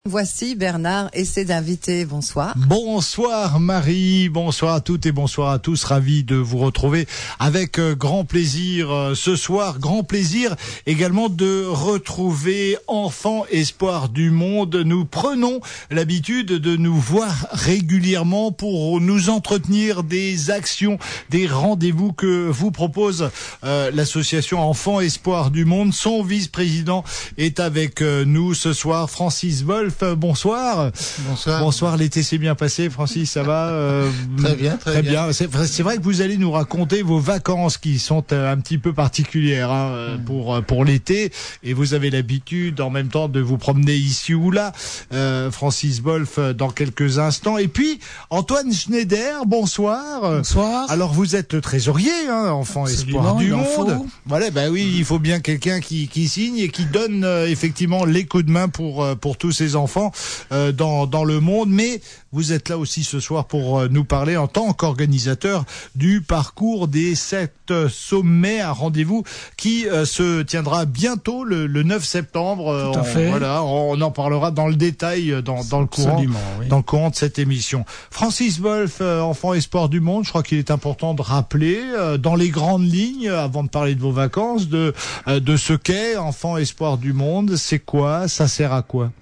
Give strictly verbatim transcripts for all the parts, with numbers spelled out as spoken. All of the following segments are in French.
Voici Bernard et ses invités. Bonsoir. Bonsoir Marie, bonsoir à toutes et bonsoir à tous. Ravi de vous retrouver avec euh, grand plaisir euh, ce soir. Grand plaisir également de retrouver Enfants Espoir du Monde. Nous prenons l'habitude de nous voir régulièrement pour nous entretenir des actions, des rendez-vous que vous propose euh, l'association Enfants Espoir du Monde. Son vice-président est avec euh, nous ce soir, Francis Wolf. Bonsoir. Bonsoir. Bonsoir, l'été s'est bien passé, Francis, ça va euh, Très bien, très, très bien. bien. C'est, c'est vrai que vous allez nous raconter vos vacances qui sont euh, un petit peu particulières hein, mmh. pour pour l'été, et vous avez l'habitude en même temps de vous promener ici ou là. Euh, Francis Wolf dans quelques instants, et puis Antoine Schneider. Bonsoir. Bonsoir. Alors vous êtes le trésorier, hein, Enfants Espoir du Monde. Faut. Voilà, bah oui, il faut bien quelqu'un qui qui signe et qui donne euh, effectivement les coups de main pour euh, pour tous ces enfants. enfants euh, dans dans le monde, mais vous êtes là aussi ce soir pour euh, nous parler en tant qu'organisateur du parcours des sept sommets, un rendez-vous qui euh, se tiendra bientôt le, le neuf septembre. Tout à on, fait. Voilà, on en parlera dans le détail dans dans le courant oui. dans le courant de cette émission. Francis Wolf, euh, Enfants Espoir du Monde, je crois qu'il est important de rappeler euh, dans les grandes lignes, avant de parler de vos vacances, de euh, de ce qu'est Enfants Espoir du Monde. C'est quoi? Ça sert à quoi?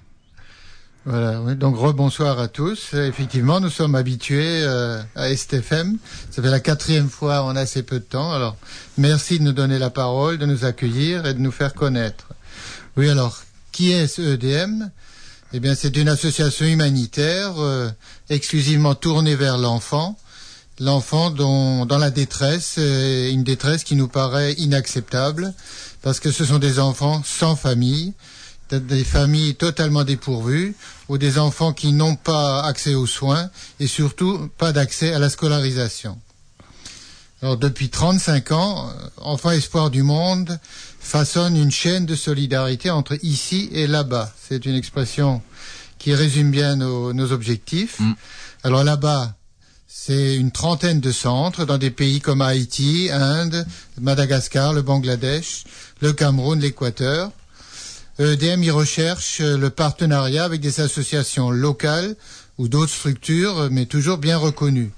Voilà, oui, donc rebonsoir à tous. Effectivement, nous sommes habitués euh, à S T F M. Ça fait la quatrième fois en assez peu de temps. Alors, merci de nous donner la parole, de nous accueillir et de nous faire connaître. Oui, alors, qui est ce E D M? Eh bien, c'est une association humanitaire euh, exclusivement tournée vers l'enfant. L'enfant dont, dans la détresse, euh, une détresse qui nous paraît inacceptable, parce que ce sont des enfants sans famille, des familles totalement dépourvues, ou des enfants qui n'ont pas accès aux soins, et surtout pas d'accès à la scolarisation. Alors depuis trente-cinq ans, Enfants Espoir du Monde façonne une chaîne de solidarité entre ici et là-bas. C'est une expression qui résume bien nos, nos objectifs. Mmh. Alors là-bas, c'est une trentaine de centres dans des pays comme Haïti, Inde, Madagascar, le Bangladesh, le Cameroun, l'Équateur. E D M y recherche le partenariat avec des associations locales ou d'autres structures, mais toujours bien reconnues.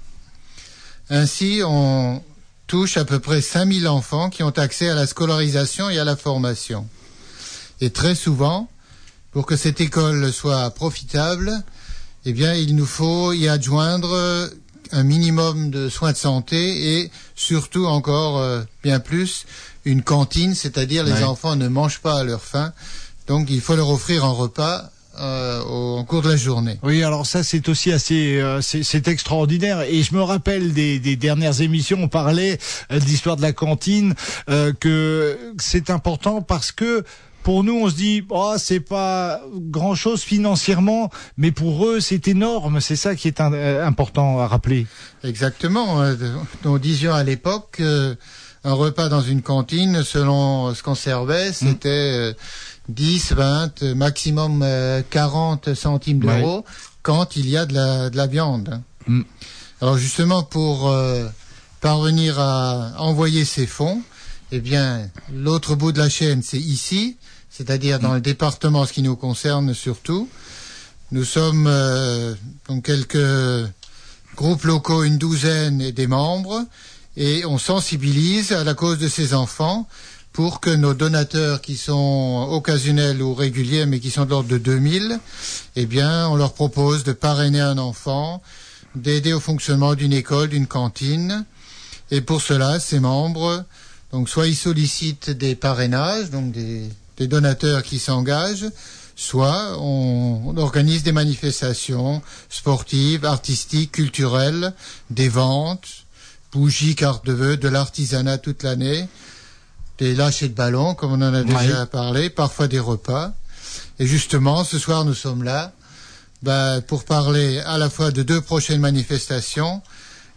Ainsi, on touche à peu près cinq mille enfants qui ont accès à la scolarisation et à la formation. Et très souvent, pour que cette école soit profitable, eh bien, il nous faut y adjoindre un minimum de soins de santé et surtout encore euh, bien plus une cantine, c'est-à-dire les ouais. enfants ne mangent pas à leur faim. Donc, il faut leur offrir un repas euh, au, au cours de la journée. Oui, alors ça, c'est aussi assez, euh, c'est, c'est extraordinaire. Et je me rappelle des, des dernières émissions, on parlait euh, de l'histoire de la cantine, euh, que c'est important parce que pour nous, on se dit, oh, c'est pas grand-chose financièrement, mais pour eux, c'est énorme. C'est ça qui est un, euh, important à rappeler. Exactement. Nous disions à l'époque euh, un repas dans une cantine, selon ce qu'on servait, c'était... Mmh. dix, vingt, maximum euh, quarante centimes d'euros ouais. quand il y a de la, de la viande. Mm. Alors justement, pour euh, parvenir à envoyer ces fonds, eh bien, l'autre bout de la chaîne, c'est ici, c'est-à-dire mm. dans le département, ce qui nous concerne surtout. Nous sommes euh, donc quelques groupes locaux, une douzaine et des membres, et on sensibilise à la cause de ces enfants, pour que nos donateurs qui sont occasionnels ou réguliers, mais qui sont de l'ordre de deux mille, eh bien, on leur propose de parrainer un enfant, d'aider au fonctionnement d'une école, d'une cantine. Et pour cela, ces membres, donc, soit ils sollicitent des parrainages, donc des, des donateurs qui s'engagent, soit on, on organise des manifestations sportives, artistiques, culturelles, des ventes, bougies, cartes de vœux, de l'artisanat toute l'année, des lâchers de ballons, comme on en a déjà oui. parlé, parfois des repas. Et justement, ce soir, nous sommes là bah, pour parler à la fois de deux prochaines manifestations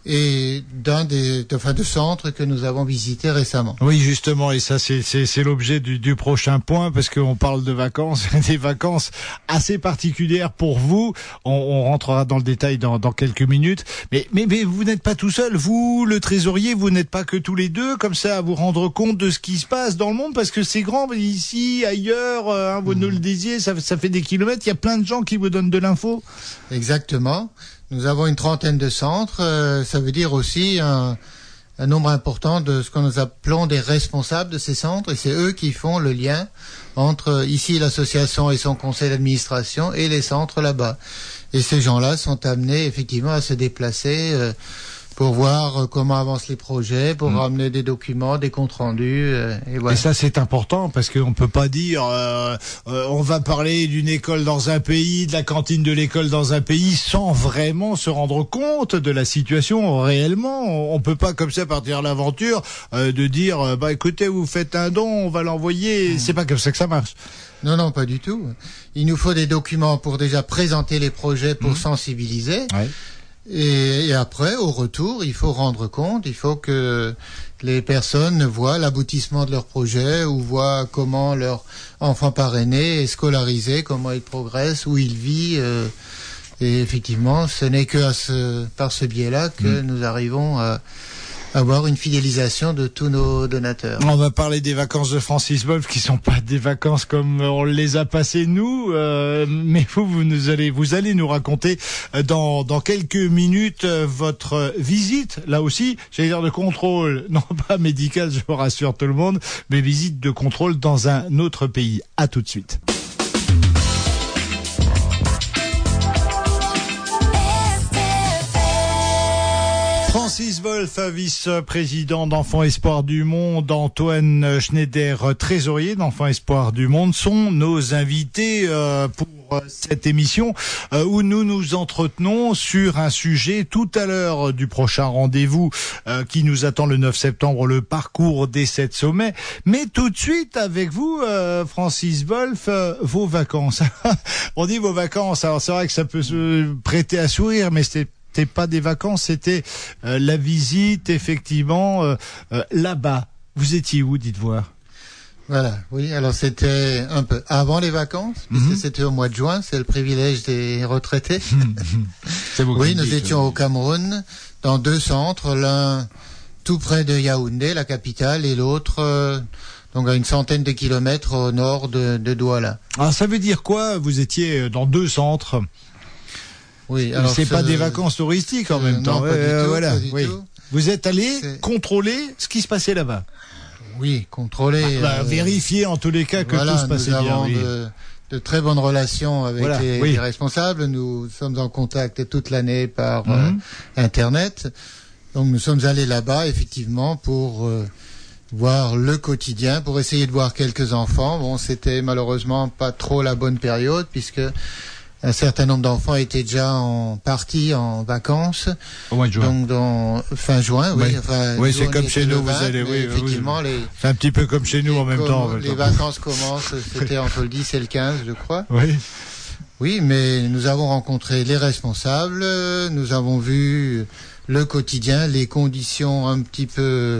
et d'un des de, enfin, de centres que nous avons visités récemment. Oui, justement, et ça c'est c'est, c'est l'objet du, du prochain point, parce qu'on parle de vacances, des vacances assez particulières pour vous. On, on rentrera dans le détail dans, dans quelques minutes. Mais, mais mais vous n'êtes pas tout seul, vous, le trésorier, vous n'êtes pas que tous les deux comme ça à vous rendre compte de ce qui se passe dans le monde, parce que c'est grand ici, ailleurs. Hein, vous mmh. nous le disiez, ça, ça fait des kilomètres. Il y a plein de gens qui vous donnent de l'info. Exactement. Nous avons une trentaine de centres, euh, ça veut dire aussi un, un nombre important de ce que nous appelons des responsables de ces centres, et c'est eux qui font le lien entre ici l'association et son conseil d'administration et les centres là-bas. Et ces gens-là sont amenés effectivement à se déplacer euh, pour voir comment avancent les projets, pour mmh. ramener des documents, des comptes rendus. Euh, et, voilà. Et ça, c'est important, parce qu'on peut pas dire euh, euh, on va parler d'une école dans un pays, de la cantine de l'école dans un pays, sans vraiment se rendre compte de la situation réellement. On peut pas comme ça partir à l'aventure euh, de dire euh, bah écoutez, vous faites un don, on va l'envoyer. Mmh. C'est pas comme ça que ça marche. Non, non, pas du tout. Il nous faut des documents pour déjà présenter les projets, pour mmh. sensibiliser. Ouais. Et, et après, au retour, il faut rendre compte, il faut que les personnes voient l'aboutissement de leur projet ou voient comment leur enfant parrainé est scolarisé, comment il progresse, où il vit. Euh, et effectivement, ce n'est que à ce, par ce biais-là que mmh. nous arrivons à avoir une fidélisation de tous nos donateurs. On va parler des vacances de Francis Wolf, qui sont pas des vacances comme on les a passées nous, euh, mais vous, vous nous allez, vous allez nous raconter dans dans quelques minutes votre visite, là aussi, j'allais dire de contrôle, non pas médical, je vous rassure tout le monde, mais visite de contrôle dans un autre pays. À tout de suite. Francis Wolf, vice-président d'Enfants Espoir du Monde, Antoine Schneider, trésorier d'Enfants Espoir du Monde, sont nos invités euh, pour cette émission euh, où nous nous entretenons sur un sujet tout à l'heure du prochain rendez-vous euh, qui nous attend le neuf septembre, le parcours des sept sommets. Mais tout de suite avec vous, euh, Francis Wolf, euh, vos vacances. On dit vos vacances, alors c'est vrai que ça peut se prêter à sourire, mais c'était C'était pas des vacances, c'était euh, la visite, effectivement, euh, euh, là-bas. Vous étiez où, dites voir? Voilà, oui, alors c'était un peu avant les vacances, mm-hmm. puisque c'était au mois de juin, c'est le privilège des retraités. C'est beaucoup. Oui, nous étions au Cameroun, dans deux centres, l'un tout près de Yaoundé, la capitale, et l'autre euh, donc à une centaine de kilomètres au nord de, de Douala. Alors ça veut dire quoi? Vous étiez dans deux centres? Oui, alors c'est ce... pas des vacances touristiques en même euh, temps. Non, pas du euh, tout, voilà. pas du oui. tout. Vous êtes allé c'est... contrôler ce qui se passait là-bas. Oui, contrôler. Ah, bah, euh... vérifier en tous les cas que voilà, tout se passait nous bien. Avons oui. de, de très bonnes relations avec voilà, les, oui. les responsables. Nous sommes en contact toute l'année par mm-hmm. euh, Internet. Donc nous sommes allés là-bas effectivement pour euh, voir le quotidien, pour essayer de voir quelques enfants. Bon, c'était malheureusement pas trop la bonne période puisque un certain nombre d'enfants étaient déjà en partie en vacances. Au mois de juin. Donc, dans fin juin, oui. Oui, enfin, oui c'est comme chez nous, vingt, vous allez, oui. Effectivement, oui. les. C'est un petit peu comme chez nous en même com- temps. Les vacances commencent, c'était entre le dix et le quinze, je crois. Oui. Oui, mais nous avons rencontré les responsables, nous avons vu le quotidien, les conditions un petit peu,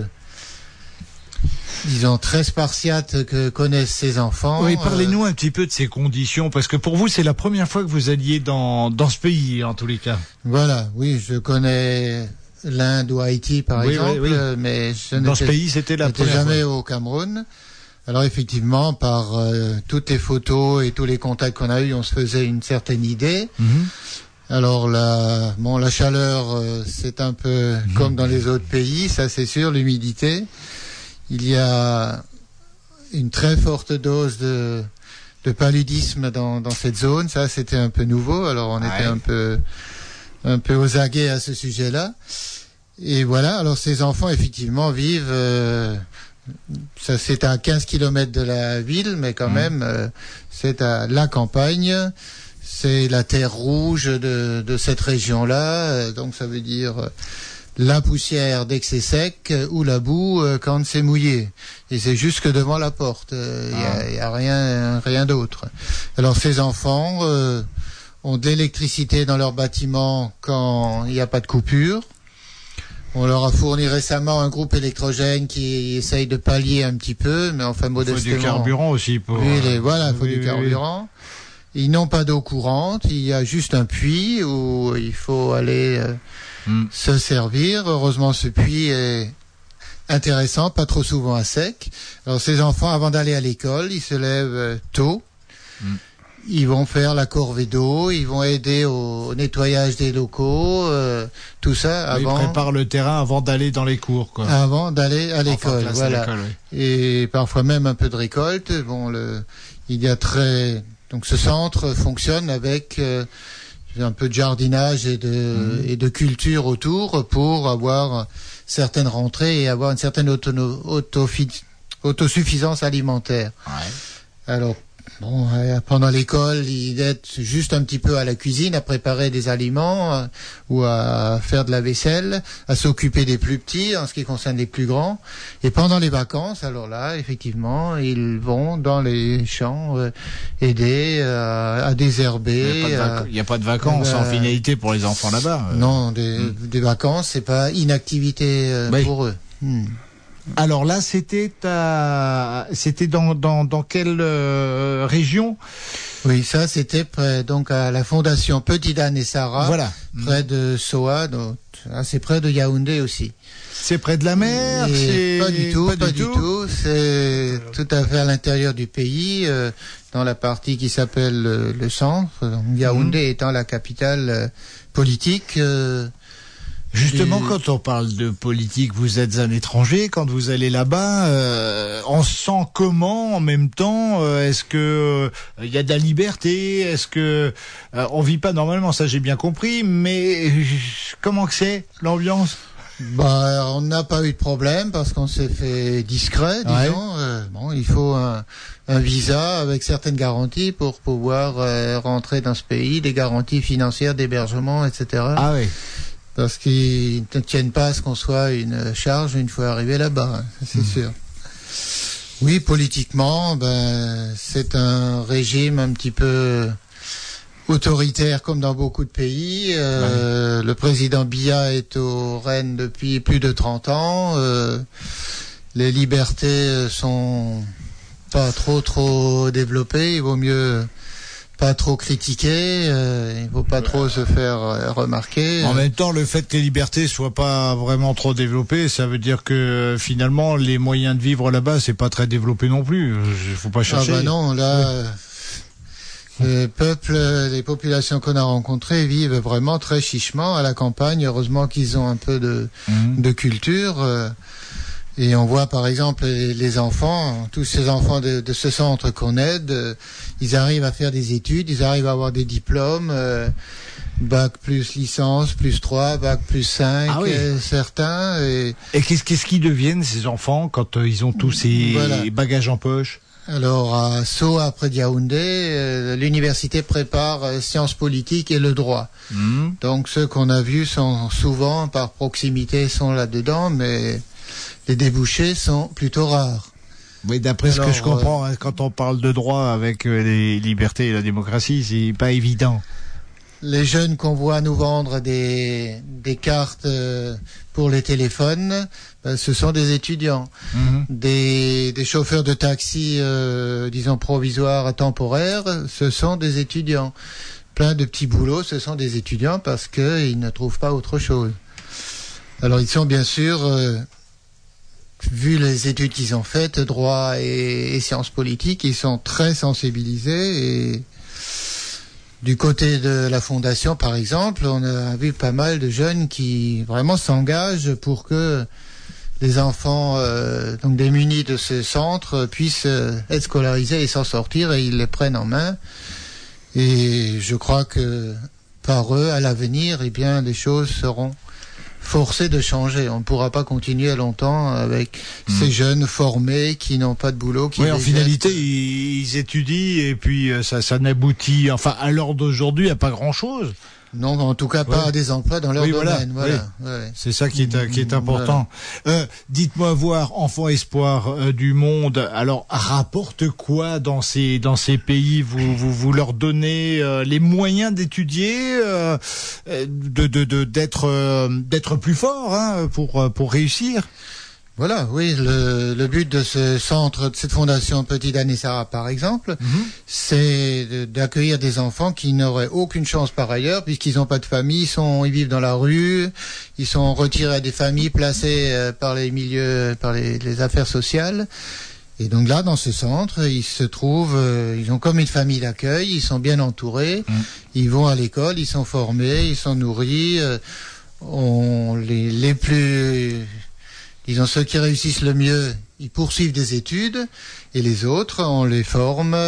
disons, très spartiates que connaissent ces enfants. Oui, parlez-nous un petit peu de ces conditions, parce que pour vous, c'est la première fois que vous alliez dans, dans ce pays, en tous les cas. Voilà, oui, je connais l'Inde ou Haïti, par oui, exemple, oui, oui. mais je dans ce pays, c'était la première jamais fois. Au Cameroun. Alors effectivement, par euh, toutes les photos et tous les contacts qu'on a eus, on se faisait une certaine idée. Mm-hmm. Alors la, bon, la chaleur, euh, c'est un peu mm-hmm. comme dans les autres pays, ça c'est sûr, l'humidité. Il y a une très forte dose de, de paludisme dans, dans cette zone. Ça, c'était un peu nouveau. Alors, on ouais. était un peu, un peu aux aguets à ce sujet-là. Et voilà. Alors, ces enfants, effectivement, vivent, euh, ça, c'est à quinze kilomètres de la ville, mais quand mmh. même, euh, c'est à la campagne. C'est la terre rouge de, de cette région-là. Donc, ça veut dire, euh, la poussière dès que c'est sec ou la boue euh, quand c'est mouillé. Et c'est jusque devant la porte. Il euh, ah. y a, y a rien, rien d'autre. Alors ces enfants euh, ont de l'électricité dans leur bâtiment quand il n'y a pas de coupure. On leur a fourni récemment un groupe électrogène qui essaye de pallier un petit peu, mais enfin modestement. Il faut du carburant aussi pour. Oui, les, voilà, il faut oui, du oui, carburant. Oui. Ils n'ont pas d'eau courante. Il y a juste un puits où il faut aller euh, mm. se servir. Heureusement, ce puits est intéressant, pas trop souvent à sec. Alors, ces enfants, avant d'aller à l'école, ils se lèvent tôt. Mm. Ils vont faire la corvée d'eau, ils vont aider au nettoyage des locaux, euh, tout ça avant. Ils préparent le terrain avant d'aller dans les cours, quoi. Avant d'aller à l'école, enfin, voilà. À l'école, oui. Et parfois même un peu de récolte. Bon, le, il y a très, donc ce centre fonctionne avec euh, un peu de jardinage et de mmh. et de culture autour pour avoir certaines rentrées et avoir une certaine autono, autofi, autosuffisance alimentaire. Ouais. Alors. Bon, euh, pendant l'école, il aide juste un petit peu à la cuisine, à préparer des aliments euh, ou à faire de la vaisselle, à s'occuper des plus petits en ce qui concerne les plus grands. Et pendant les vacances, alors là, effectivement, ils vont dans les champs euh, aider euh, à désherber. Il n'y a, a pas de vacances euh, en finalité pour les enfants là-bas. Euh. Non, des, mmh. des vacances, c'est pas inactivité euh, oui. pour eux. Mmh. Alors là, c'était à... c'était dans dans dans quelle euh, région? Oui, ça c'était près donc à la fondation Petit Dan et Sarah. Voilà. Près de Soa, donc assez près de Yaoundé aussi. C'est près de la mer. C'est pas du tout, pas, pas du tout. tout. C'est tout à fait à l'intérieur du pays, euh, dans la partie qui s'appelle le, le centre. Donc, Yaoundé mmh. étant la capitale euh, politique. Euh, Justement, et... quand on parle de politique, vous êtes un étranger. Quand vous allez là-bas, euh, on se sent comment en même temps euh, Est-ce que il euh, y a de la liberté Est-ce que euh, on vit pas normalement? Ça, j'ai bien compris. Mais comment que c'est l'ambiance? Bah, on n'a pas eu de problème parce qu'on s'est fait discret, disons. Ouais. Euh, bon, il faut un, un visa avec certaines garanties pour pouvoir euh, rentrer dans ce pays, des garanties financières d'hébergement, et cetera. Ah oui. Parce qu'ils ne tiennent pas à ce qu'on soit une charge une fois arrivé là-bas, c'est mmh. sûr. Oui, politiquement, ben, c'est un régime un petit peu autoritaire comme dans beaucoup de pays. Euh, mmh. Le président Biya est au règne depuis plus de trente ans. Euh, les libertés sont pas trop trop développées. Il vaut mieux pas trop critiquer, euh, il faut pas trop se faire euh, remarquer. En même temps, le fait que les libertés soient pas vraiment trop développées, ça veut dire que finalement les moyens de vivre là-bas, c'est pas très développé non plus. Il faut pas chercher. Ah bah non, là, oui. les peuples, les populations qu'on a rencontrées vivent vraiment très chichement à la campagne. Heureusement qu'ils ont un peu de, mmh. de culture. Euh, Et on voit par exemple les, les enfants, tous ces enfants de, de ce centre qu'on aide, euh, ils arrivent à faire des études, ils arrivent à avoir des diplômes, euh, bac plus licence, plus trois, bac plus cinq, ah oui. euh, certains. Et, et qu'est-ce, qu'est-ce qu'ils deviennent ces enfants quand euh, ils ont tous ces voilà. bagages en poche? Alors à Soa, après Yaoundé, euh, l'université prépare euh, sciences politiques et le droit. Mmh. Donc ceux qu'on a vus sont souvent, par proximité, sont là-dedans, mais les débouchés sont plutôt rares. Oui, d'après Alors, ce que je comprends, euh, hein, quand on parle de droit avec euh, les libertés et la démocratie, c'est pas évident. Les jeunes qu'on voit nous vendre des, des cartes euh, pour les téléphones, ben, ce sont des étudiants. Mm-hmm. Des, des chauffeurs de taxi, euh, disons provisoires, temporaires, ce sont des étudiants. Plein de petits boulots, ce sont des étudiants parce qu'ils ne trouvent pas autre chose. Alors ils sont bien sûr... Euh, vu les études qu'ils ont faites, droit et, et sciences politiques, ils sont très sensibilisés. Et du côté de la fondation, par exemple, on a vu pas mal de jeunes qui vraiment s'engagent pour que les enfants euh, donc démunis de ce centre puissent euh, être scolarisés et s'en sortir, et ils les prennent en main. Et je crois que par eux, à l'avenir, eh bien, les choses seront forcé de changer. On ne pourra pas continuer longtemps avec mmh. ces jeunes formés qui n'ont pas de boulot. Qui oui, en finalité, ils, ils étudient et puis ça, ça n'aboutit, enfin, à l'heure d'aujourd'hui, à pas grand-chose. Non, en tout cas pas ouais. des emplois dans leur oui, domaine. Voilà. voilà. Oui. C'est ça qui est, qui est important. Voilà. Euh, dites-moi voir, Enfants Espoir euh, du Monde, alors rapporte quoi dans ces dans ces pays? Vous vous, vous leur donnez euh, les moyens d'étudier, euh, de de de d'être euh, d'être plus fort hein, pour pour réussir. Voilà, oui, le, le but de ce centre, de cette fondation Petit Dan et Sarah, par exemple, mm-hmm. c'est de, d'accueillir des enfants qui n'auraient aucune chance par ailleurs, puisqu'ils n'ont pas de famille, ils, sont, ils vivent dans la rue, ils sont retirés des familles, placés euh, par les milieux, par les, les affaires sociales. Et donc là, dans ce centre, ils se trouvent, euh, ils ont comme une famille d'accueil, ils sont bien entourés, mm. ils vont à l'école, ils sont formés, ils sont nourris, euh, on, les, les plus... Disons, ceux qui réussissent le mieux, ils poursuivent des études, et les autres, on les forme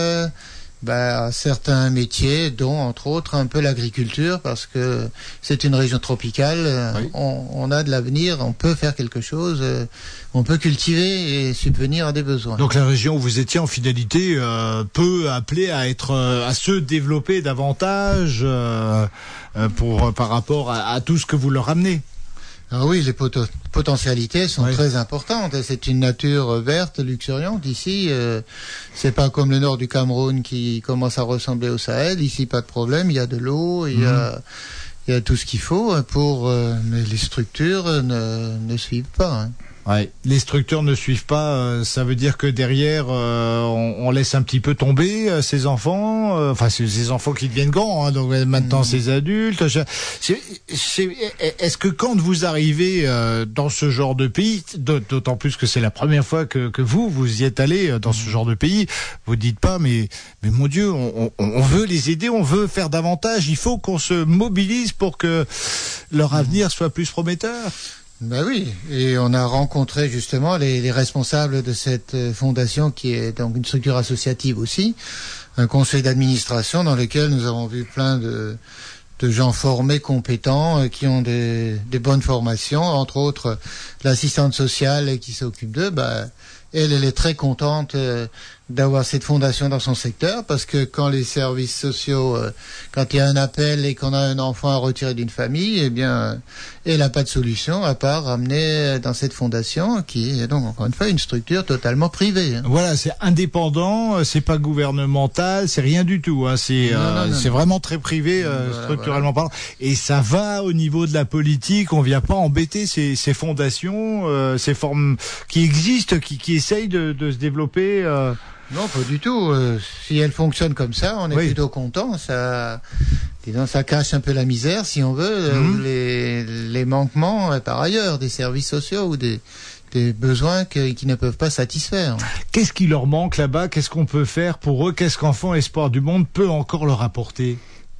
bah, à certains métiers, dont, entre autres, un peu l'agriculture, parce que c'est une région tropicale, oui. on, on a de l'avenir, on peut faire quelque chose, on peut cultiver et subvenir à des besoins. Donc la région où vous étiez en fidélité euh, peut appeler à être, à se développer davantage euh, pour, par rapport à, à tout ce que vous leur amenez. Ah oui, les pot- potentialités sont oui. très importantes. C'est une nature verte, luxuriante. Ici, euh, c'est pas comme le nord du Cameroun qui commence à ressembler au Sahel. Ici, pas de problème. Il y a de l'eau, il mmh. y a, il y a tout ce qu'il faut pour. Euh, mais les structures ne, ne suivent pas. Hein. Ouais. Les structures ne suivent pas, euh, ça veut dire que derrière, euh, on, on laisse un petit peu tomber euh, ces enfants, euh, enfin ces enfants qui deviennent grands, hein, donc maintenant mmh. ces adultes. Je, c'est, c'est, est-ce que quand vous arrivez euh, dans ce genre de pays, d'autant plus que c'est la première fois que, que vous, vous y êtes allé dans ce genre de pays, vous dites pas, mais, mais mon Dieu, on, on, on veut les aider, on veut faire davantage, il faut qu'on se mobilise pour que leur avenir soit plus prometteur. Ben oui, et on a rencontré justement les, les responsables de cette fondation qui est donc une structure associative aussi, un conseil d'administration dans lequel nous avons vu plein de, de gens formés, compétents, qui ont des, des bonnes formations, entre autres l'assistante sociale qui s'occupe d'eux, ben, elle, elle est très contente euh, d'avoir cette fondation dans son secteur parce que quand les services sociaux, euh, quand il y a un appel et qu'on a un enfant à retirer d'une famille, eh bien, euh, elle n'a pas de solution à part ramener dans cette fondation qui est donc encore une fois une structure totalement privée. Hein. Voilà, c'est indépendant, c'est pas gouvernemental, c'est rien du tout. Hein, c'est non, euh, non, non, c'est non. vraiment très privé euh, voilà, structurellement voilà. parlant. Et ça va au niveau de la politique. On vient pas embêter ces, ces fondations, euh, ces formes qui existent, qui, qui essayent de, de se développer. Euh... Non, pas du tout. Euh, si elles fonctionnent comme ça, on est oui. plutôt content. Ça, disons, ça cache un peu la misère, si on veut, mmh. ou les, les manquements euh, par ailleurs des services sociaux ou des, des besoins que, qui ne peuvent pas satisfaire. Qu'est-ce qui leur manque là-bas? Qu'est-ce qu'on peut faire pour eux? Qu'est-ce qu'Enfants Espoir du Monde peut encore leur apporter?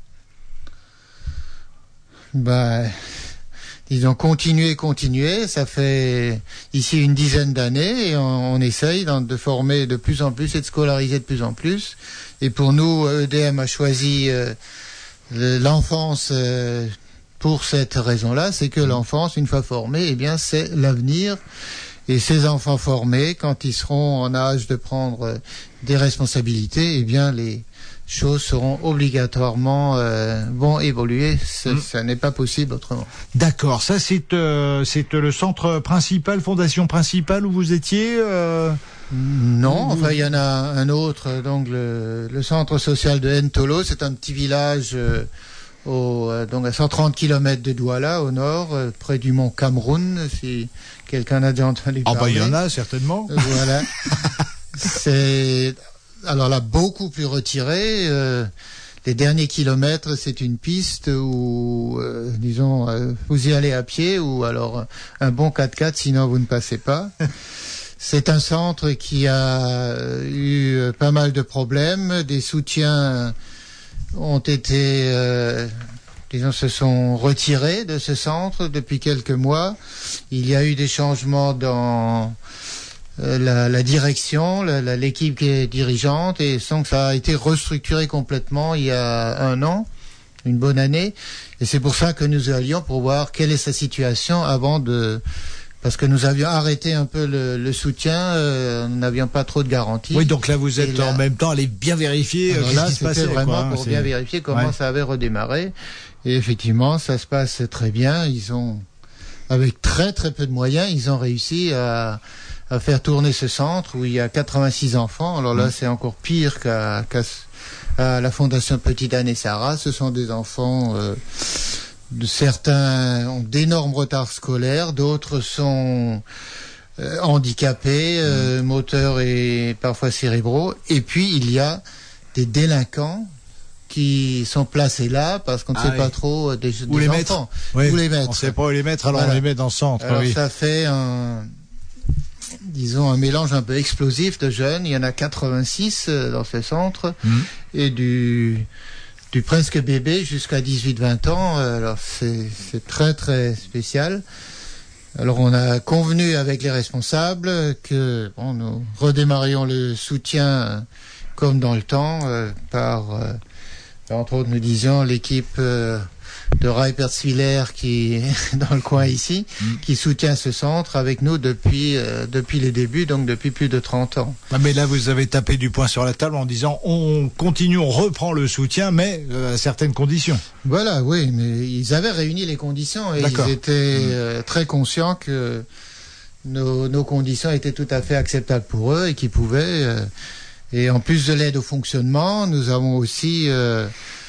Bah, disons, continuer, continuer. Ça fait ici une dizaine d'années et on, on essaye de former de plus en plus et de scolariser de plus en plus. Et pour nous, E D M a choisi euh, l'enfance euh, pour cette raison-là. C'est que l'enfance, une fois formée, eh bien, c'est l'avenir. Et ces enfants formés, quand ils seront en âge de prendre euh, des responsabilités, eh bien, les choses seront obligatoirement euh, vont évoluer. Ce, mmh. Ça n'est pas possible autrement. D'accord. Ça, c'est euh, c'est le centre principal, fondation principale où vous étiez. Euh... Non, enfin il y en a un autre. Donc le, le centre social de Ntolo, c'est un petit village euh, au euh, donc à cent trente kilomètres de Douala au nord, euh, près du mont Cameroun. Si quelqu'un a déjà entendu parler. Ah bah il y en a certainement. Euh, voilà. C'est alors là, beaucoup plus retiré. Euh, les derniers kilomètres, c'est une piste où, euh, disons, euh, vous y allez à pied ou alors un bon quatre-quatre, sinon vous ne passez pas. C'est un centre qui a eu pas mal de problèmes. Des soutiens ont été, euh, disons, se sont retirés de ce centre depuis quelques mois. Il y a eu des changements dans La, la direction, la, la, l'équipe qui est dirigeante, et sans que ça a été restructuré complètement il y a un an, une bonne année, et c'est pour ça que nous allions pour voir quelle est sa situation avant de parce que nous avions arrêté un peu le, le soutien, euh, nous n'avions pas trop de garanties. Oui, donc là vous êtes là, en même temps allé bien vérifier euh, là, ce qui se passait. C'était vraiment quoi, pour c'est... bien vérifier comment ouais. ça avait redémarré. Et effectivement, ça se passe très bien. Ils ont, avec très très peu de moyens, ils ont réussi à, à faire tourner ce centre où il y a quatre-vingt-six enfants. Alors là, mmh. c'est encore pire qu'à, qu'à à la Fondation Petite Anne et Sarah. Ce sont des enfants... Euh, de certains ont d'énormes retards scolaires, d'autres sont euh, handicapés, euh, mmh. moteurs et parfois cérébraux. Et puis il y a des délinquants qui sont placés là parce qu'on ne ah sait oui. pas trop des, des où les enfants. Mettre. Oui, où les mettre. On ne sait pas où les mettre, alors voilà. on les met dans le centre. Alors oui. ça fait un, disons un mélange un peu explosif de jeunes. Il y en a quatre-vingt-six dans ce centre mmh. et du du presque bébé jusqu'à dix-huit vingt ans. Alors c'est, c'est très très spécial. Alors on a convenu avec les responsables que bon, nous redémarrions le soutien comme dans le temps euh, par, euh, entre autres nous disions l'équipe euh, de Reipertswiller qui est dans le coin ici, mmh. qui soutient ce centre avec nous depuis euh, depuis les débuts, donc depuis plus de trente ans. Ah mais là vous avez tapé du poing sur la table en disant on continue, on reprend le soutien, mais euh, à certaines conditions. Voilà, oui, mais ils avaient réuni les conditions et D'accord. ils étaient mmh. euh, très conscients que nos, nos conditions étaient tout à fait acceptables pour eux et qu'ils pouvaient. Euh, et en plus de l'aide au fonctionnement, nous avons aussi euh,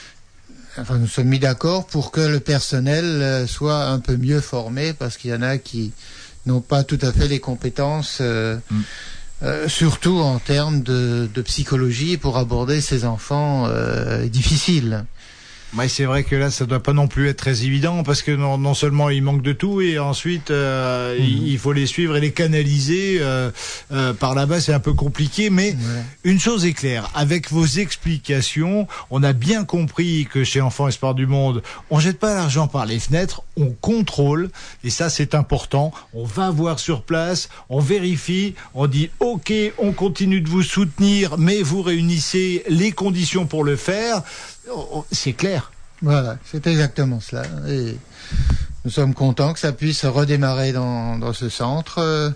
Enfin, nous sommes mis d'accord pour que le personnel soit un peu mieux formé parce qu'il y en a qui n'ont pas tout à fait les compétences, euh, mm. euh, surtout en termes de, de psychologie pour aborder ces enfants euh, difficiles. Ouais, c'est vrai que là, ça doit pas non plus être très évident parce que non, non seulement il manque de tout et ensuite euh, mmh. il, il faut les suivre et les canaliser euh, euh, par là-bas, c'est un peu compliqué. Mais ouais. une chose est claire, avec vos explications, on a bien compris que chez Enfants Espoir du Monde, on jette pas l'argent par les fenêtres, on contrôle et ça c'est important. On va voir sur place, on vérifie, on dit ok, on continue de vous soutenir, mais vous réunissez les conditions pour le faire. C'est clair. Voilà, c'est exactement cela. Et nous sommes contents que ça puisse redémarrer dans, dans ce centre.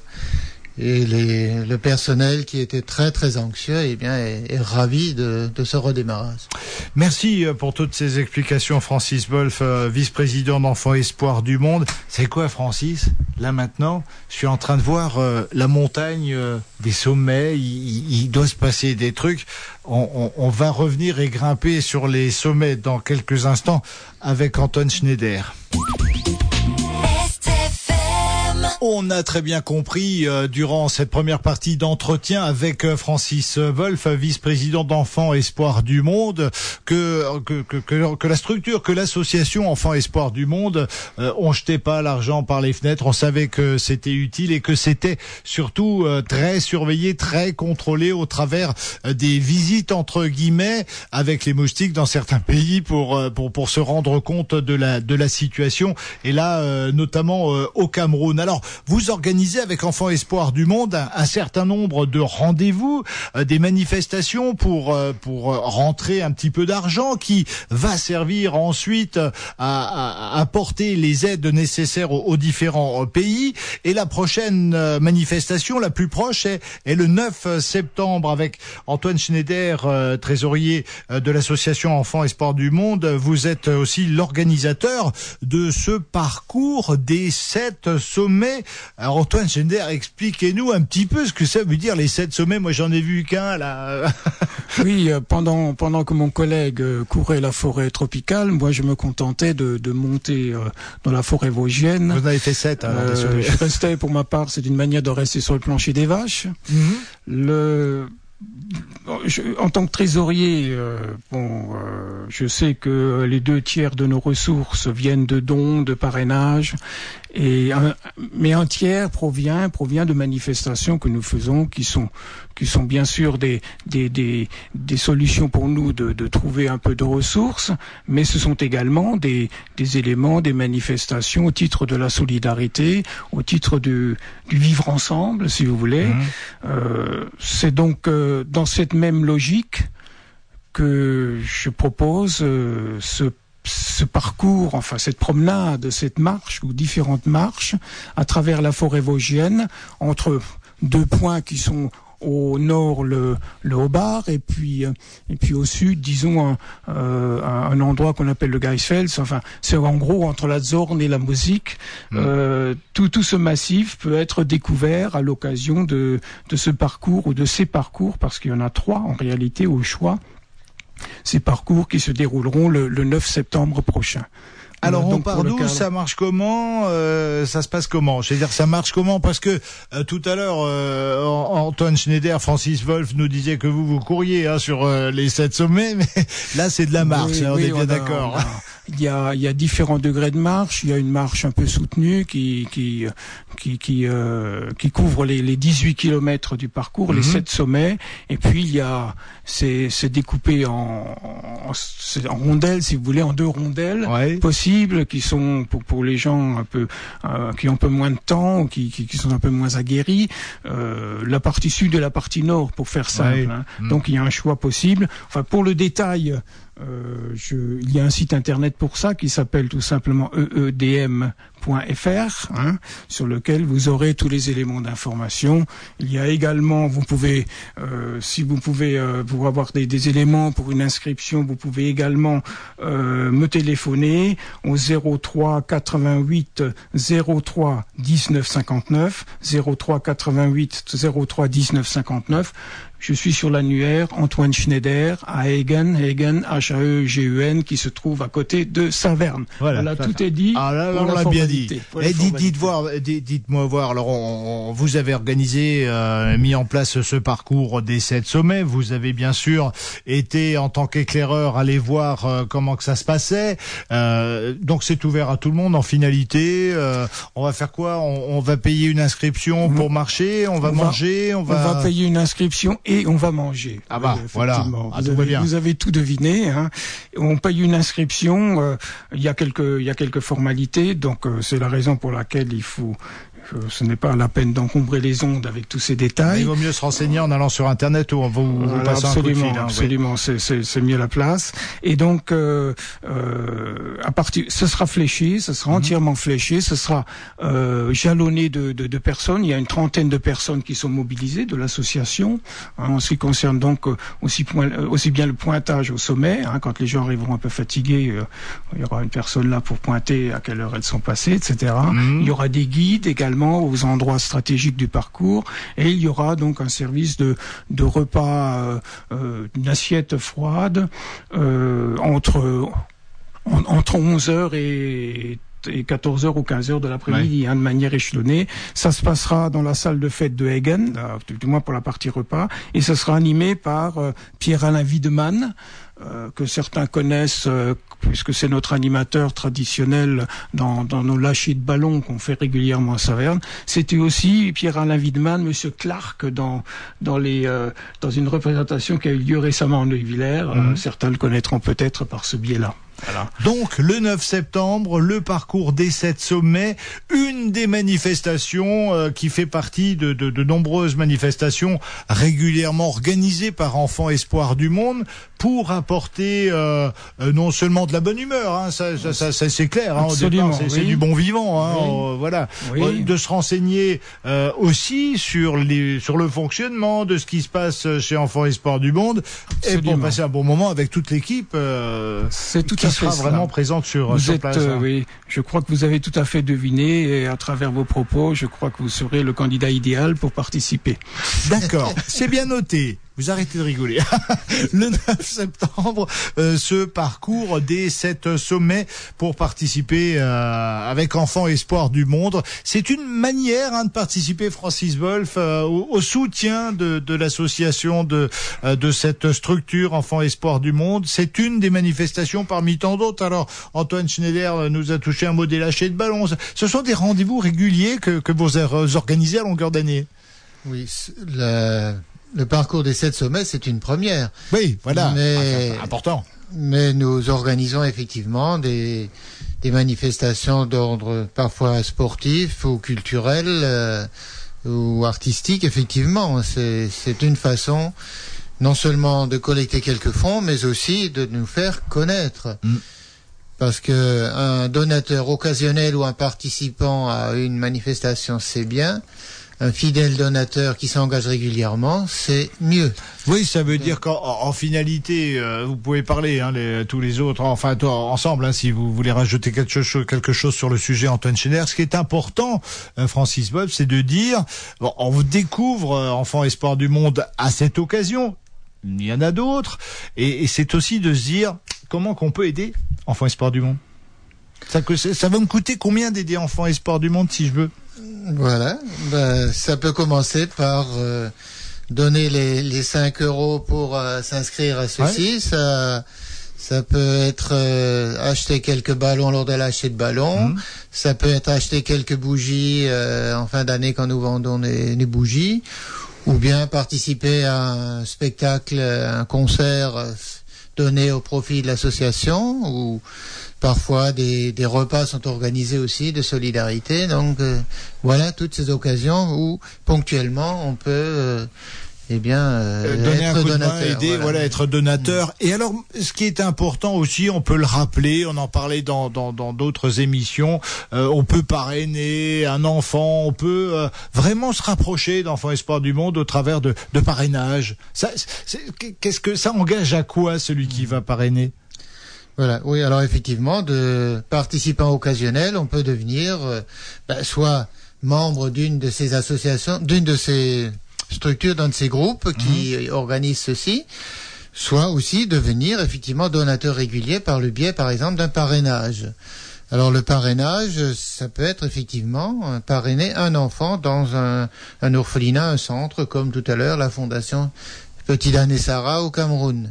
Et les, le personnel qui était très très anxieux eh bien, est, est ravi de, de ce redémarrage. Merci pour toutes ces explications, Francis Wolf, euh, vice-président d'Enfants Espoir du Monde. C'est quoi, Francis? Là maintenant, je suis en train de voir euh, la montagne euh, des sommets. Il, il doit se passer des trucs. On, on, on va revenir et grimper sur les sommets dans quelques instants avec Antoine Schneider. On a très bien compris euh, durant cette première partie d'entretien avec euh, Francis Wolf, vice-président d'Enfants Espoir du Monde, que que, que que que la structure, que l'association Enfants Espoir du Monde, euh, on jetait pas l'argent par les fenêtres. On savait que c'était utile et que c'était surtout euh, très surveillé, très contrôlé au travers euh, des visites entre guillemets avec les moustiques dans certains pays pour euh, pour pour se rendre compte de la de la situation. Et là, euh, notamment euh, au Cameroun. Alors vous organisez avec Enfants Espoir du Monde un, un certain nombre de rendez-vous, euh, des manifestations pour euh, pour rentrer un petit peu d'argent qui va servir ensuite à, à, à apporter les aides nécessaires aux, aux différents pays. Et la prochaine euh, manifestation, la plus proche, est, est le neuf septembre avec Antoine Schneider, euh, trésorier euh, de l'association Enfants Espoir du Monde. Vous êtes aussi l'organisateur de ce parcours des sept sommets. Alors Antoine Schneider, expliquez-nous un petit peu ce que ça veut dire les sept sommets. Moi j'en ai vu qu'un là. Oui, pendant pendant que mon collègue courait la forêt tropicale, moi je me contentais de, de monter dans la forêt vosgienne. Vous en avez fait sept. Alors, euh, je restais, pour ma part, c'est une manière de rester sur le plancher des vaches. Mm-hmm. Le Je, en tant que trésorier, euh, bon, euh, je sais que les deux tiers de nos ressources viennent de dons, de parrainage, et un, mais un tiers provient provient de manifestations que nous faisons, qui sont qui sont bien sûr des des des, des solutions pour nous de, de trouver un peu de ressources, mais ce sont également des des éléments, des manifestations au titre de la solidarité, au titre du du vivre ensemble, si vous voulez. Mmh. Euh, c'est donc euh, dans cette même logique que je propose euh, ce ce parcours, enfin cette promenade, cette marche ou différentes marches à travers la forêt vosgienne entre deux points qui sont au nord le, le Haut-Bar et puis et puis au sud, disons un, euh, un endroit qu'on appelle le Geisfels. Enfin, c'est en gros entre la Zorn et la Mosik. Mmh. Euh, tout tout ce massif peut être découvert à l'occasion de de ce parcours ou de ces parcours, parce qu'il y en a trois en réalité au choix. Ces parcours qui se dérouleront le, le neuf septembre prochain. Alors Donc, on part d'où, ça marche comment, euh, ça se passe comment? Je veux dire, ça marche comment? Parce que euh, tout à l'heure, euh, Antoine Schneider, Francis Wolf nous disait que vous vous couriez hein, sur euh, les sept sommets, mais là c'est de la marche, oui, hein, on oui, est bien on d'accord. A, il y a, il y a différents degrés de marche. Il y a une marche un peu soutenue qui qui qui qui, euh, qui couvre les, les dix-huit kilomètres du parcours, mm-hmm. les sept sommets. Et puis il y a c'est c'est découpé en, en, en rondelles, si vous voulez, en deux rondelles ouais. possibles qui sont pour pour les gens un peu euh, qui ont un peu moins de temps ou qui qui, qui sont un peu moins aguerris. Euh, la partie sud et la partie nord, pour faire simple. Ouais. Hein. Mm. Donc il y a un choix possible. Enfin pour le détail. Euh, je, il y a un site internet pour ça qui s'appelle tout simplement e e d m point f r hein, sur lequel vous aurez tous les éléments d'information. Il y a également, vous pouvez, euh, si vous pouvez, euh, pour avoir des, des éléments pour une inscription, vous pouvez également euh, me téléphoner au zéro trois quatre-vingt-huit zéro trois dix-neuf cinquante-neuf zéro trois quatre-vingt-huit zéro trois dix-neuf cinquante-neuf. Je suis sur l'annuaire Antoine Schneider à Haegen, Haegen, H A E G E N, qui se trouve à côté de Saverne. Voilà, voilà tout est dit. Ah là, là on l'a bien dit. Et dites, dites voir, dites, dites-moi voir. Alors, on, on, vous avez organisé, euh, mis en place ce parcours des sept sommets. Vous avez bien sûr été en tant qu'éclaireur aller voir euh, comment que ça se passait. Euh, donc c'est ouvert à tout le monde en finalité. Euh, on va faire quoi? on, on va payer une inscription pour marcher. On va on manger. Va, on va. On va payer une inscription et Et on va manger. Ah bah, oui, voilà. Ah, vous, avez, bien. vous avez tout deviné. Hein. On paye une inscription. Euh, il y a quelques, il y a quelques formalités. Donc euh, c'est la raison pour laquelle il faut. Ce n'est pas la peine d'encombrer les ondes avec tous ces détails. Mais il vaut mieux se renseigner en allant sur Internet ou en vous, vous voilà, passant absolument, un coup de fil. Hein, absolument, oui. c'est, c'est, c'est mieux la place. Et donc, euh, euh, à partir, ce sera fléché, ce sera mm-hmm. entièrement fléché, ce sera euh, jalonné de, de, de personnes. Il y a une trentaine de personnes qui sont mobilisées de l'association. Hein, en ce qui concerne donc aussi, point, aussi bien le pointage au sommet. Hein, quand les gens arriveront un peu fatigués, euh, il y aura une personne là pour pointer à quelle heure elles sont passées, et cetera. Mm-hmm. Il y aura des guides également aux endroits stratégiques du parcours, et il y aura donc un service de, de repas, euh, euh, une assiette froide euh, entre en, entre onze heures et et quatorze heures ou quinze heures de l'après-midi, ouais. hein, de manière échelonnée. Ça se passera dans la salle de fête de Haegen, là, du moins pour la partie repas, et ça sera animé par euh, Pierre-Alain Wiedemann, euh, que certains connaissent, euh, puisque c'est notre animateur traditionnel dans, dans nos lâchers de ballons qu'on fait régulièrement à Saverne. C'était aussi Pierre-Alain Wiedemann, Monsieur Clark, dans, dans, les, euh, dans une représentation qui a eu lieu récemment en Neuwiller. Mmh. Euh, certains le connaîtront peut-être par ce biais-là. Voilà. Donc le neuf septembre, le parcours des sept sommets, une des manifestations euh, qui fait partie de, de, de nombreuses manifestations régulièrement organisées par Enfants Espoir du Monde pour apporter euh, euh, non seulement de la bonne humeur, hein, ça, ça, ça, ça c'est clair, hein, au départ, c'est, oui. c'est du bon vivant, hein, oui. euh, voilà, oui. de se renseigner euh, aussi sur les sur le fonctionnement de ce qui se passe chez Enfants Espoir du Monde. Absolument. Et pour passer un bon moment avec toute l'équipe. Euh, c'est tout qui sera vraiment présente sur, vous sur êtes, place. Euh, oui, je crois que vous avez tout à fait deviné, et à travers vos propos, je crois que vous serez le candidat idéal pour participer. D'accord, c'est bien noté. Vous arrêtez de rigoler. Le neuf septembre, euh, ce parcours des sept sommets pour participer euh, avec Enfants Espoir du Monde. C'est une manière hein, de participer, Francis Wolf, euh, au, au soutien de, de l'association de, euh, de cette structure Enfants Espoir du Monde. C'est une des manifestations parmi tant d'autres. Alors, Antoine Schneider nous a touché un mot des lâchers de ballons. Ce sont des rendez-vous réguliers que, que vous organisez à longueur d'année. Oui, le... Le parcours des sept sommets, c'est une première. Oui, voilà, mais, ah, c'est important. Mais nous organisons effectivement des, des manifestations d'ordre parfois sportif ou culturel euh, ou artistique, effectivement. C'est, c'est une façon non seulement de collecter quelques fonds, mais aussi de nous faire connaître. Mm. parce que un donateur occasionnel ou un participant à une manifestation, c'est bien. Un fidèle donateur qui s'engage régulièrement, c'est mieux. Oui, ça veut dire qu'en en finalité, euh, vous pouvez parler, hein, les, tous les autres, enfin toi, ensemble, hein, si vous voulez rajouter quelque chose, quelque chose sur le sujet, Antoine Schneider. Ce qui est important, euh, Francis Bob, c'est de dire, bon, on vous découvre euh, Enfants et Sport du Monde à cette occasion. Il y en a d'autres, et, et c'est aussi de se dire comment qu'on peut aider Enfants et Sport du Monde. Ça, ça va me coûter combien d'aider Enfants et Sport du Monde si je veux? Voilà, ben, ça peut commencer par euh, donner les, les cinq euros pour euh, s'inscrire à ceci. Ouais. Ça, ça peut être euh, acheter quelques ballons lors de l'achat de ballons. Mmh. Ça peut être acheter quelques bougies euh, en fin d'année quand nous vendons des, des bougies. Ou bien participer à un spectacle, un concert euh, donné au profit de l'association. Ou parfois, des, des repas sont organisés aussi de solidarité. Donc, euh, voilà toutes ces occasions où, ponctuellement, on peut, euh, eh bien, euh, donner être un coup donateur. De main, aider, voilà. voilà, être donateur. Mmh. Et alors, ce qui est important aussi, on peut le rappeler, on en parlait dans dans dans d'autres émissions. Euh, on peut parrainer un enfant, on peut euh, vraiment se rapprocher d'Enfants et Sport du Monde au travers de de parrainage. Ça, c'est, qu'est-ce que ça engage à quoi celui qui va parrainer? Voilà, oui, alors effectivement, de participant occasionnel, on peut devenir euh, ben, soit membre d'une de ces associations, d'une de ces structures, d'un de ces groupes qui mmh. organisent ceci, soit aussi devenir effectivement donateur régulier par le biais, par exemple, d'un parrainage. Alors le parrainage, ça peut être effectivement parrainer un enfant dans un, un orphelinat, un centre, comme tout à l'heure la Fondation Petit Dan et Sarah au Cameroun.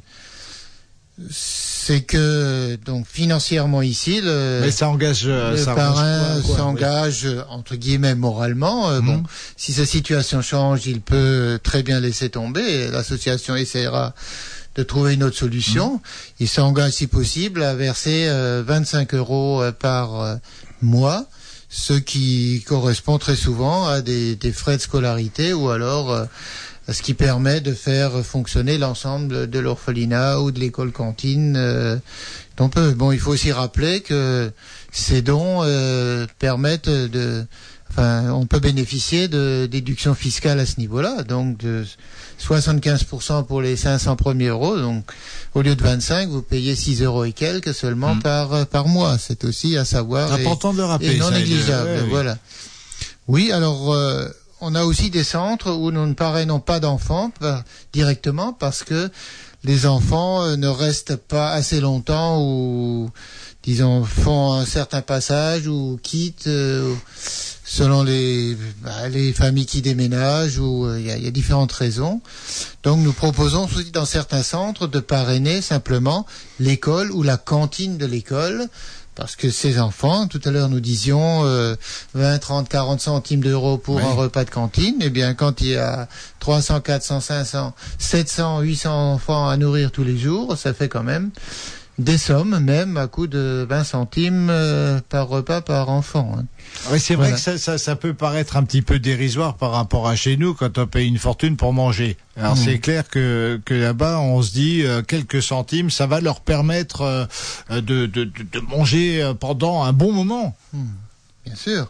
C'est que donc financièrement ici le, Mais ça engage, le ça parrain quoi, quoi, s'engage oui. entre guillemets moralement. Euh, mmh. Bon, si sa situation change, il peut très bien laisser tomber. L'association essaiera de trouver une autre solution. Mmh. Il s'engage si possible à verser euh, vingt-cinq euros par euh, mois, ce qui correspond très souvent à des, des frais de scolarité ou alors euh, ce qui permet de faire fonctionner l'ensemble de l'orphelinat ou de l'école cantine. Euh, on peut. Bon, il faut aussi rappeler que ces dons euh, permettent de, enfin, on peut bénéficier de déductions fiscales à ce niveau-là, donc de soixante-quinze pour cent pour les cinq cents premiers euros. Donc, au lieu de vingt-cinq, vous payez six euros et quelques seulement mmh. par par mois. C'est aussi à savoir. C'est important et, de le rappeler. Et non ça, négligeable. ouais, voilà. Oui, oui alors. Euh, On a aussi des centres où nous ne parrainons pas d'enfants par, directement parce que les enfants euh, ne restent pas assez longtemps ou, disons, font un certain passage ou quittent euh, selon les, bah, les familles qui déménagent ou il euh, y, y a différentes raisons. Donc nous proposons aussi dans certains centres de parrainer simplement l'école ou la cantine de l'école. Parce que ces enfants, tout à l'heure nous disions euh, vingt, trente, quarante centimes d'euros pour oui. un repas de cantine, eh bien quand il y a trois cents, quatre cents, cinq cents, sept cents, huit cents enfants à nourrir tous les jours, ça fait quand même des sommes, même à coût de vingt centimes euh, par repas par enfant. Hein. Oui, c'est vrai voilà. que ça, ça, ça peut paraître un petit peu dérisoire par rapport à chez nous quand on paye une fortune pour manger. Alors mmh. c'est clair que, que là-bas, on se dit euh, quelques centimes, ça va leur permettre euh, de, de, de manger pendant un bon moment. Mmh. Bien sûr.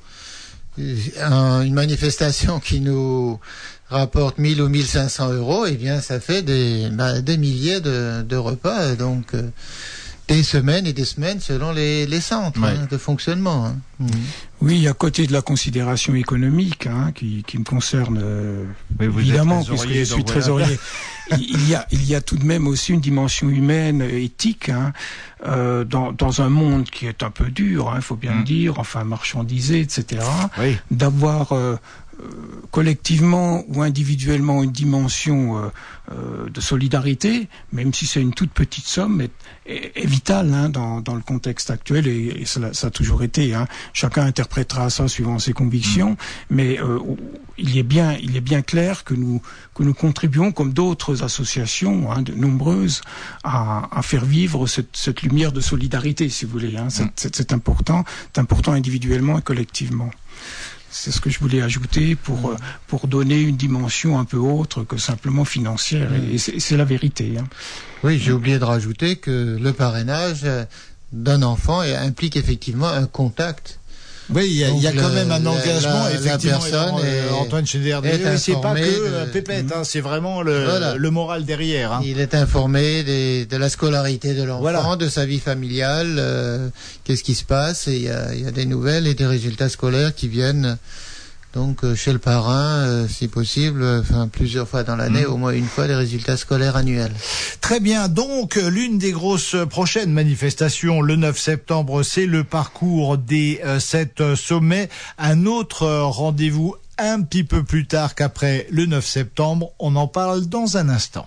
Un, une manifestation qui nous rapporte mille ou mille cinq cents euros, eh bien, ça fait des, bah, des milliers de, de repas, donc euh, des semaines et des semaines selon les, les centres ouais. hein, de fonctionnement. Hein. Mmh. Oui, à côté de la considération économique, hein, qui, qui me concerne euh, évidemment, puisque je suis trésorier, voilà. il y a, il y a tout de même aussi une dimension humaine, éthique, hein, euh, dans, dans un monde qui est un peu dur, il hein, faut bien mmh. le dire, enfin marchandisé, et cetera. Oui. D'avoir euh, collectivement ou individuellement une dimension euh, euh, de solidarité, même si c'est une toute petite somme, est, est, est vitale hein, dans, dans le contexte actuel et, et ça, ça a toujours été. Hein. Chacun interprétera ça suivant ses convictions, mais euh, il est bien, il est bien clair que nous que nous contribuons, comme d'autres associations, hein, de nombreuses, à, à faire vivre cette, cette lumière de solidarité, si vous voulez. Hein. C'est, c'est, c'est important, c'est important individuellement et collectivement. C'est ce que je voulais ajouter pour pour donner une dimension un peu autre que simplement financière. Et c'est, c'est la vérité. Hein. Oui, j'ai oublié de rajouter que le parrainage d'un enfant et implique effectivement un contact. Oui, il y a, Donc, il y a quand le, même un engagement, la, effectivement. La personne et alors, est, Antoine Schneider, est oui, c'est pas que de, pépette, mmh. hein, c'est vraiment le, voilà. le moral derrière. Hein. Il est informé des, de la scolarité de l'enfant, voilà. de sa vie familiale, euh, qu'est-ce qui se passe, et il y a, il y a des nouvelles et des résultats scolaires qui viennent donc chez le parrain, euh, si possible, enfin plusieurs fois dans l'année, mmh. au moins une fois, des résultats scolaires annuels. Très bien. Donc, l'une des grosses prochaines manifestations, le neuf septembre, c'est le parcours des euh, sept sommets. Un autre euh, rendez-vous un petit peu plus tard qu'après le neuf septembre. On en parle dans un instant.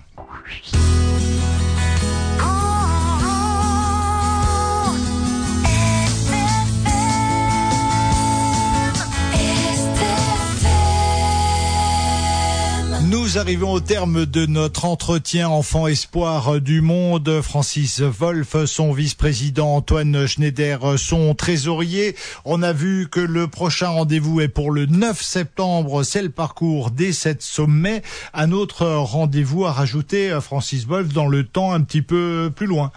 Nous arrivons au terme de notre entretien Enfant Espoir du Monde. Francis Wolf, son vice-président, Antoine Schneider, son trésorier. On a vu que le prochain rendez-vous est pour le neuf septembre. C'est le parcours des sept sommets. Un autre rendez-vous à rajouter, Francis Wolf, dans le temps un petit peu plus loin.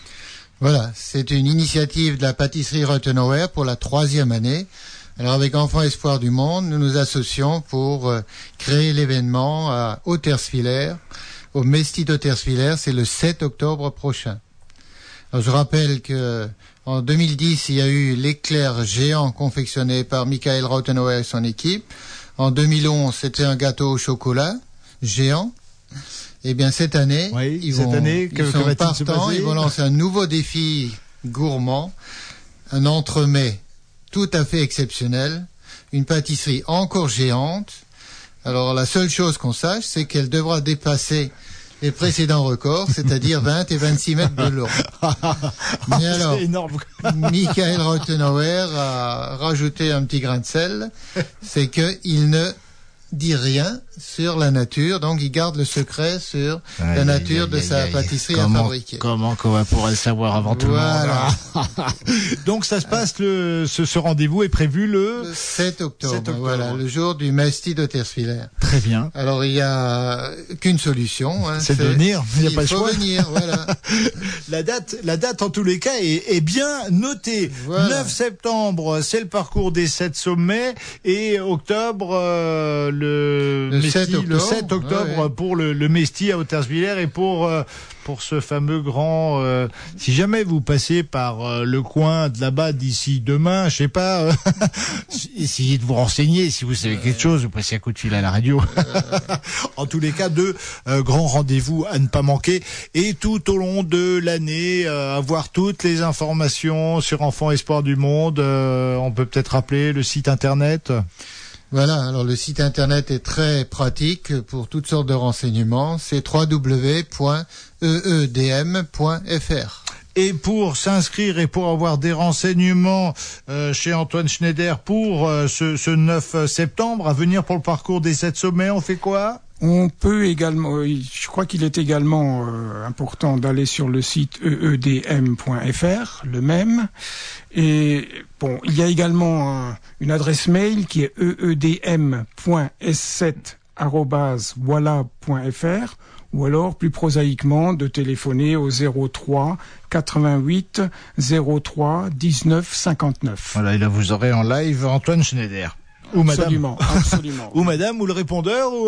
Voilà, c'est une initiative de la pâtisserie Rothenauer pour la troisième année. Alors avec Enfants Espoir du Monde, nous nous associons pour euh, créer l'événement à Otterswiller, au Mesti d'Otterswiller, c'est le sept octobre prochain. Alors je rappelle que en deux mille dix, il y a eu l'éclair géant confectionné par Michael Rothenauer et son équipe. En deux mille onze, c'était un gâteau au chocolat géant. Et bien cette année, oui, ils, cette vont, année que, ils sont que partants, ils vont lancer un nouveau défi gourmand, un entremets tout à fait exceptionnel, une pâtisserie encore géante. Alors la seule chose qu'on sache, c'est qu'elle devra dépasser les précédents records, c'est-à-dire vingt et vingt-six mètres de long. Mais alors, c'est énorme. Michael Rothenauer a rajouté un petit grain de sel, c'est qu'il ne dit rien sur la nature, donc il garde le secret sur aïe, la nature aïe, de aïe, sa aïe, pâtisserie comment, à fabriquer. Comment qu'on va pouvoir le savoir avant voilà. tout le monde. Donc ça se passe, le, ce, ce rendez-vous est prévu le... le sept octobre, sept octobre, voilà, le jour du Mesti d'Otterswiller. Très bien. Alors il n'y a qu'une solution. Hein, c'est de venir, il n'y a pas le choix. Il faut venir, voilà. la, date, la date en tous les cas est, est bien notée. Voilà. neuf septembre, c'est le parcours des sept sommets, et octobre, euh, le... Le Mesti, sept octobre, le sept octobre ouais, ouais. pour le, le Mesti à Otterswiller et pour euh, pour ce fameux grand. Euh, si jamais vous passez par euh, le coin de là-bas d'ici demain, je sais pas, euh, essayez de vous renseigner. Si vous savez quelque chose, vous passez un coup de fil à la radio. En tous les cas, deux euh, grands rendez-vous à ne pas manquer, et tout au long de l'année, euh, avoir toutes les informations sur Enfants Espoir du Monde. Euh, on peut peut-être rappeler le site internet. Voilà, alors le site internet est très pratique pour toutes sortes de renseignements, c'est w w w point e e d m point f r. Et pour s'inscrire et pour avoir des renseignements euh, chez Antoine Schneider pour euh, ce, ce neuf septembre, à venir pour le parcours des sept sommets, on fait quoi ? On peut également, je crois qu'il est également euh, important d'aller sur le site e e d m point f r, le même. Et bon, il y a également un, une adresse mail qui est e e d m point s sept arobase voilà point f r, ou alors plus prosaïquement de téléphoner au zéro trois quatre-vingt-huit zéro trois dix-neuf cinquante-neuf. Voilà, et là vous aurez en live Antoine Schneider. Ou madame. Absolument, absolument. Ou madame, ou le répondeur, ou...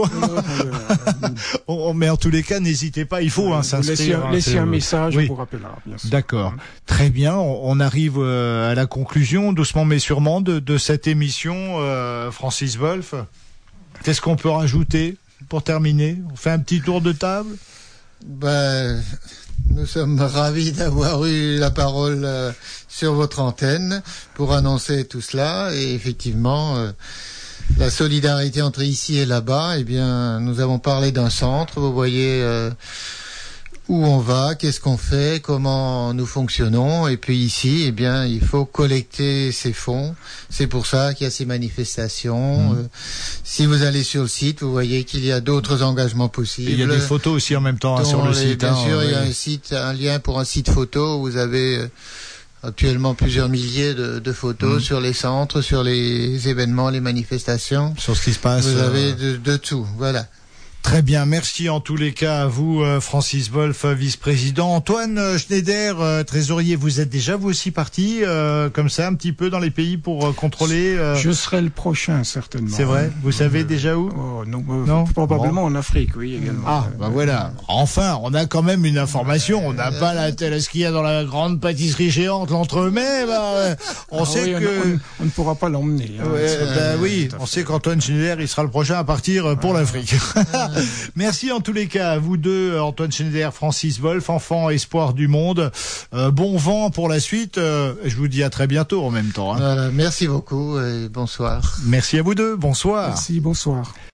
on, mais en tous les cas, n'hésitez pas, il faut hein, s'inscrire. Laissez, hein, laissez un message, oui. on vous rappellera, bien sûr. D'accord. Très bien, on, on arrive euh, à la conclusion, doucement mais sûrement, de, de cette émission, euh, Francis Wolf. Qu'est-ce qu'on peut rajouter pour terminer ? On fait un petit tour de table ? Ben, nous sommes ravis d'avoir eu la parole euh, sur votre antenne pour annoncer tout cela, et effectivement euh, la solidarité entre ici et là-bas, eh bien nous avons parlé d'un centre, vous voyez euh, où on va, qu'est-ce qu'on fait, comment nous fonctionnons, et puis ici, eh bien il faut collecter ces fonds, c'est pour ça qu'il y a ces manifestations. Mmh. Euh, si vous allez sur le site, vous voyez qu'il y a d'autres engagements possibles. Et il y a des photos aussi en même temps hein, sur le les, site. Bien hein, sûr, ouais. Il y a un site, un lien pour un site photo où vous avez euh, actuellement plusieurs milliers de, de photos mmh. sur les centres, sur les événements, les manifestations. Sur ce qui se passe. Vous euh... avez de, de tout, voilà. Très bien, merci en tous les cas à vous, Francis Wolf, vice-président. Antoine Schneider, trésorier, vous êtes déjà vous aussi parti euh, comme ça un petit peu dans les pays pour euh, contrôler euh... Je serai le prochain certainement. C'est vrai, vous savez euh, déjà où? Oh, non, euh, non, probablement bon. En Afrique, oui également. Ah, bah voilà. Enfin, on a quand même une information. On n'a pas la telle ce qu'il y a dans la grande pâtisserie géante l'entremets. Bah, on ah sait oui, que on, on, on ne pourra pas l'emmener. Hein, ouais, bah oui, on sait qu'Antoine Schneider, il sera le prochain à partir pour ah. l'Afrique. Merci en tous les cas à vous deux, Antoine Schneider, Francis Wolf, enfant espoir du monde. Euh, bon vent pour la suite. Euh, je vous dis à très bientôt en même temps. Hein. Voilà, merci beaucoup et bonsoir. Merci à vous deux. Bonsoir. Merci, bonsoir.